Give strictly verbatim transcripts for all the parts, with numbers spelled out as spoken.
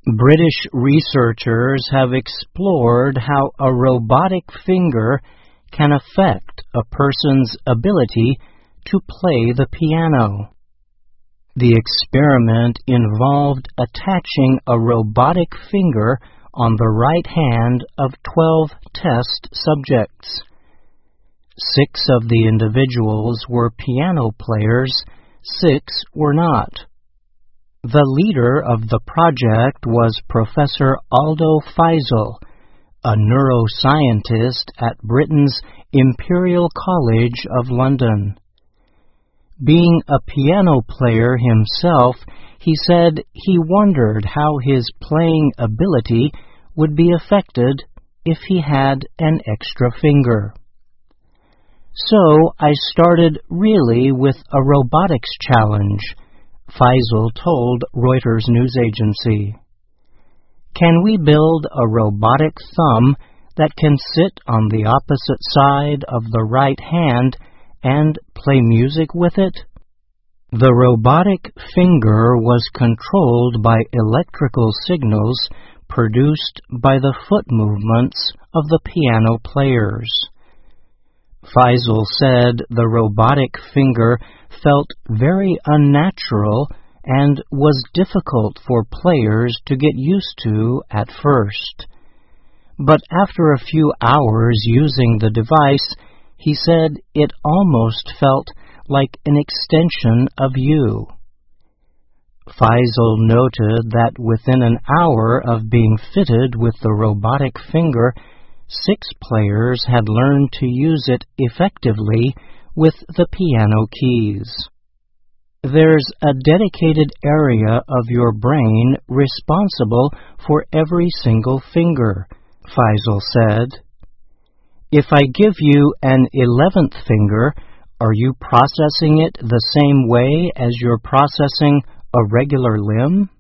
British researchers have explored how a robotic finger can affect a person's ability to play the piano. The experiment involved attaching a robotic finger on the right hand of twelve test subjects. Six of the individuals were piano players, six were not. The leader of the project was Professor Aldo Faisal, a neuroscientist at Britain's Imperial College of London. Being a piano player himself, he said he wondered how his playing ability would be affected if he had an extra finger. So I started really with a robotics challenge, Faisal told Reuters news agency. Can we build a robotic thumb that can sit on the opposite side of the right hand and play music with it? The robotic finger was controlled by electrical signals produced by the foot movements of the piano players. Faisal said the robotic finger felt very unnatural and was difficult for players to get used to at first. But after a few hours using the device, he said it almost felt like an extension of you. Faisal noted that within an hour of being fitted with the robotic finger, six players had learned to use it effectively with the piano keys. There's a dedicated area of your brain responsible for every single finger, Faisal said. If I give you an eleventh finger, are you processing it the same way as you're processing a regular limb?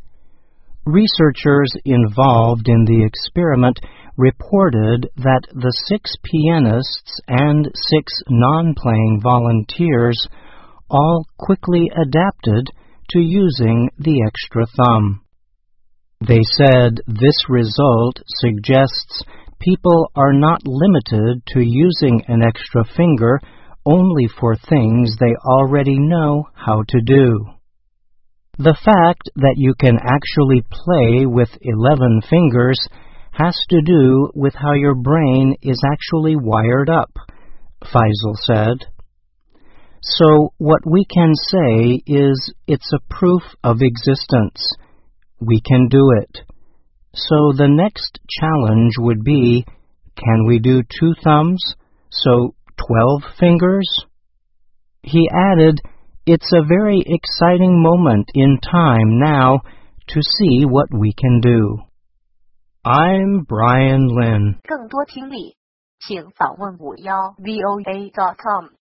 Researchers involved in the experiment reported that the six pianists and six non-playing volunteers all quickly adapted to using the extra thumb. They said this result suggests people are not limited to using an extra finger only for things they already know how to do. The fact that you can actually play with eleven fingers has to do with how your brain is actually wired up, Faisal said. So what we can say is it's a proof of existence. We can do it. So the next challenge would be, can we do two thumbs? So twelve fingers? He added, it's a very exciting moment in time now to see what we can do. I'm Brian Lynn. 更多听力，请访问五幺 V O A dot com。